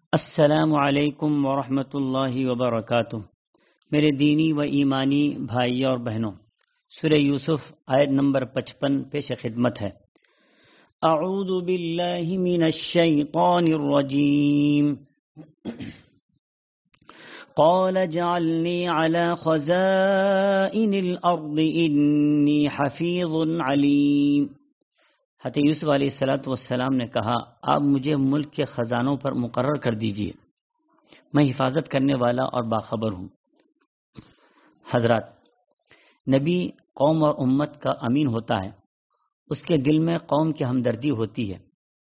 السلام علیکم ورحمۃ اللہ وبرکاتہ۔ میرے دینی و ایمانی بھائی اور بہنوں، سورہ یوسف آیت نمبر 55 پیش خدمت ہے۔ اعوذ باللہ من الشیطان الرجیم، قال اجعلنی علی خزائن الارض انی حفیظ علیم۔ حضرت یوسف علیہ السلام نے کہا، آپ مجھے ملک کے خزانوں پر مقرر کر دیجئے، میں حفاظت کرنے والا اور باخبر ہوں۔ حضرات، نبی قوم اور امت کا امین ہوتا ہے، اس کے دل میں قوم کی ہمدردی ہوتی ہے۔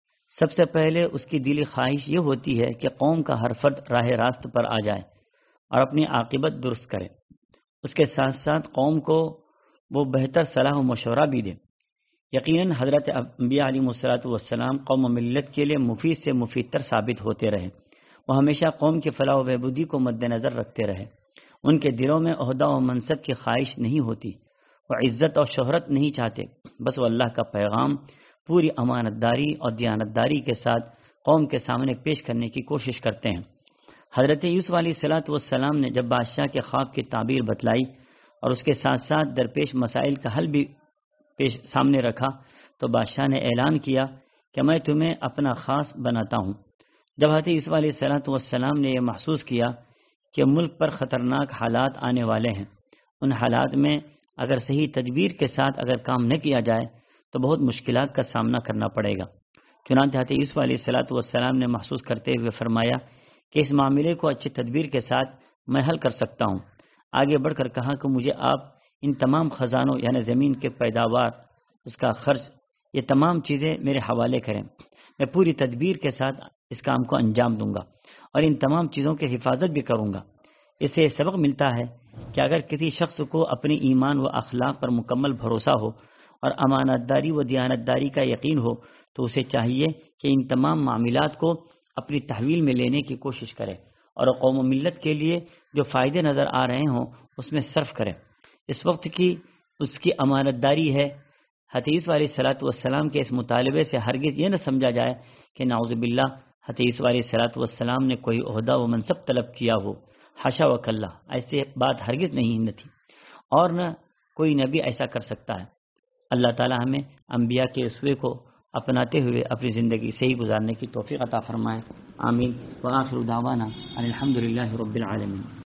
سب سے پہلے اس کی دلی خواہش یہ ہوتی ہے کہ قوم کا ہر فرد راہ راست پر آ جائے اور اپنی عاقبت درست کرے۔ اس کے ساتھ ساتھ قوم کو وہ بہتر صلاح و مشورہ بھی دے۔ یقیناً حضرت انبیاء علیہ السلام قوم و ملت کے لیے مفید سے مفید تر ثابت ہوتے رہے۔ وہ ہمیشہ قوم کی فلاح و بہبودی کو مد نظر رکھتے رہے۔ ان کے دلوں میں عہدہ و منصب کی خواہش نہیں ہوتی، وہ عزت اور شہرت نہیں چاہتے، بس وہ اللہ کا پیغام پوری امانت داری اور دیانت داری کے ساتھ قوم کے سامنے پیش کرنے کی کوشش کرتے ہیں۔ حضرت یوسف علیہ السلام نے جب بادشاہ کے خواب کی تعبیر بتلائی اور اس کے ساتھ ساتھ درپیش مسائل کا حل بھی سامنے رکھا تو بادشاہ نے اعلان کیا کہ میں تمہیں اپنا خاص بناتا ہوں۔ جب حضرت یوسف علیہ السلام نے یہ محسوس کیا کہ ملک پر خطرناک حالات آنے والے ہیں، ان حالات میں اگر صحیح تدبیر کے ساتھ اگر کام نہ کیا جائے تو بہت مشکلات کا سامنا کرنا پڑے گا۔ چنانچہ حضرت یوسف علیہ السلام نے محسوس کرتے ہوئے فرمایا کہ اس معاملے کو اچھی تدبیر کے ساتھ میں حل کر سکتا ہوں۔ آگے بڑھ کر کہا کہ مجھے آپ ان تمام خزانوں یعنی زمین کے پیداوار، اس کا خرچ، یہ تمام چیزیں میرے حوالے کریں، میں پوری تدبیر کے ساتھ اس کام کو انجام دوں گا اور ان تمام چیزوں کی حفاظت بھی کروں گا۔ اس سے سبق ملتا ہے کہ اگر کسی شخص کو اپنی ایمان و اخلاق پر مکمل بھروسہ ہو اور امانت داری و دیانت داری کا یقین ہو تو اسے چاہیے کہ ان تمام معاملات کو اپنی تحویل میں لینے کی کوشش کرے اور قوم و ملت کے لیے جو فائدے نظر آ رہے ہوں اس میں صرف کرے۔ اس وقت کی اس کی امانت داری ہے۔ حضرت یوسف علیہ السلام کے اس مطالبے سے ہرگز یہ نہ سمجھا جائے کہ نعوذ باللہ حضرت یوسف علیہ السلام نے کوئی عہدہ و منصب طلب کیا ہو، حاشا وکلا، ایسے بات ہرگز نہیں تھی اور نہ کوئی نبی ایسا کر سکتا ہے۔ اللہ تعالی ہمیں انبیاء کے اسوے کو اپناتے ہوئے اپنی زندگی صحیح گزارنے کی توفیق عطا فرمائے، آمین۔ وآخر دعوانا الحمدللہ رب العالمین۔